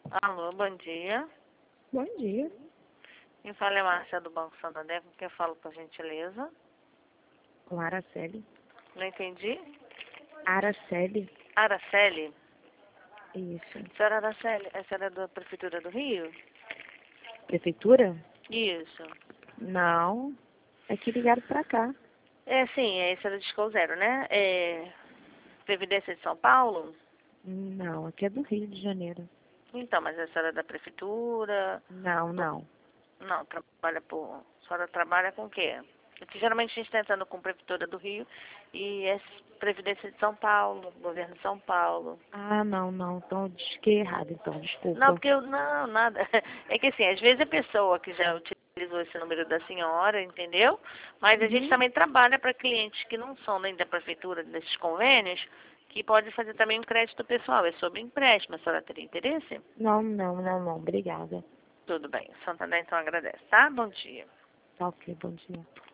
Alô, bom dia. Bom dia. Quem fala é Márcia do Banco Santander, com quem eu falo, por gentileza? Com Araceli. Não entendi. Araceli? Araceli? Isso. Senhora Araceli, a senhora é da Prefeitura do Rio? Prefeitura? Isso. Não. É que ligaram pra cá. É, sim, é esse é do Disco Zero, né? É Previdência de São Paulo? Não, aqui é do Rio de Janeiro. Então, mas a senhora é da Prefeitura? Não, não. Não, trabalha por... A senhora trabalha com o quê? Porque geralmente a gente está entrando com Prefeitura do Rio e é Previdência de São Paulo, Governo de São Paulo. Ah, não, não. Então, disquei errado, então, Não, desculpa. porque eu, não, nada. É que assim, às vezes a pessoa que já utilizou esse número da senhora, entendeu? Mas a gente Uhum. também trabalha para clientes que não são nem da prefeitura, desses convênios, que pode fazer também um crédito pessoal. É sobre empréstimo. A senhora teria interesse? Não, não, não, não. Obrigada. Tudo bem. Santander então agradece, tá? Bom dia. Tá ok, bom dia.